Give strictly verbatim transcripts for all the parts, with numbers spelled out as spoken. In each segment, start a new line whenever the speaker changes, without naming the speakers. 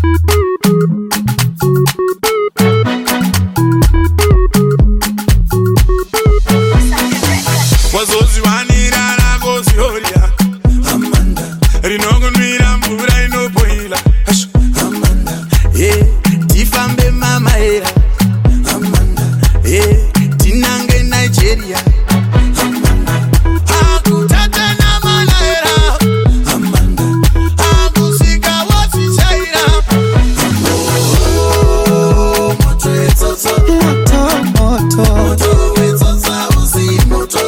Wazozi wanira na gozi horia Amanda Rinongo nwira mbura inopoila Amanda Eh Tifambe mama era Amanda Eh Tinange Nigeria Amanda Akutata na mana era Amanda Akusika wasi chaira Oh Moto etoto Moto Moto Moto etoto usi moto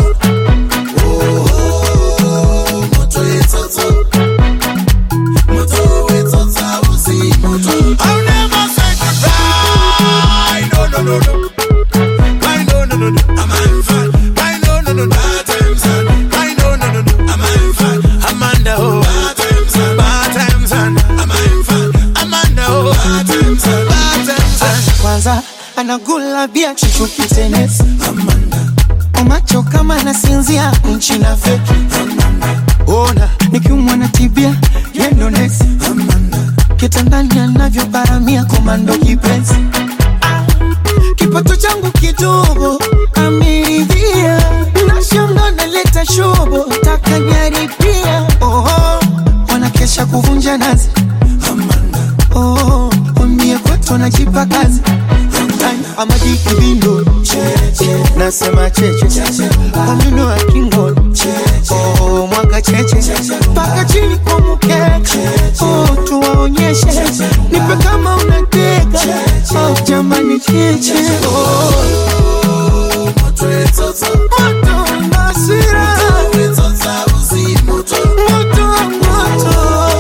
I'll never say goodbye. No, no, no, no. Why no, no, no, no. I'm on fire. Why no, no, no, no. Bad times on. Why no, no, no, no. I'm on fire. Amanda, oh. Bad times on. Bad times on. I'm on fire. Amanda, oh. Bad times on. Bad times on.
Kwanza anagula bia chuchuki tenesi
Amanda.
Umacho kama nasinzia nchi na feki Amanda. Ona nikiumwa na tibia yendo nesi Amanda. Kitandani anavyo paramia komando kipenzi ah. Kipato changu kidogo ameridhia Nashanga naleta shobo taka nyaripia oh, wanakesha kuvunja nazi Amanda. Oh, umie kwetu najipa kazi Amadi kibindo cheche nasema cheche Omino wa kingo oh mwaka cheche paka chini kwa mukeke oh tuwaonyeshe nipe kama unateka oh jamani cheche oh
Moto etoto
moto nasira
Moto etoto usi moto
moto moto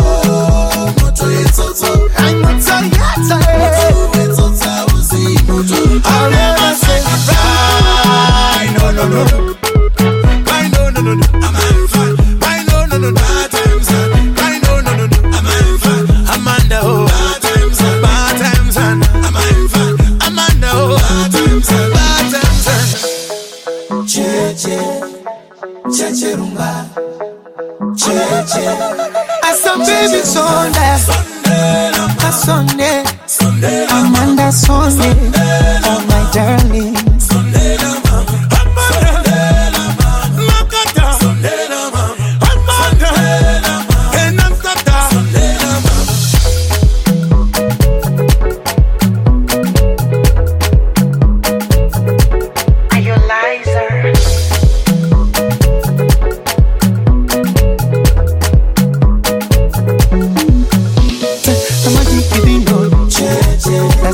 Moto etoto
I'm not tired
Moto etoto usi moto I'll never say goodbye. No, no, no, no. Why no, no, no, no. I'm on fire. Why no, no, no, no. Bad times on. Why no, no, no, no. I'm on fire. Amanda, oh. Bad times on. Bad times on. I'm on fire. Amanda, oh. Bad times on. Bad times on. Che, che. Che, che, rumba. Che, che.
I saw baby Sunday
Sunday,
a Sunday
Sunday,
Amanda Sunday oh my darling
Sunday,
Amadi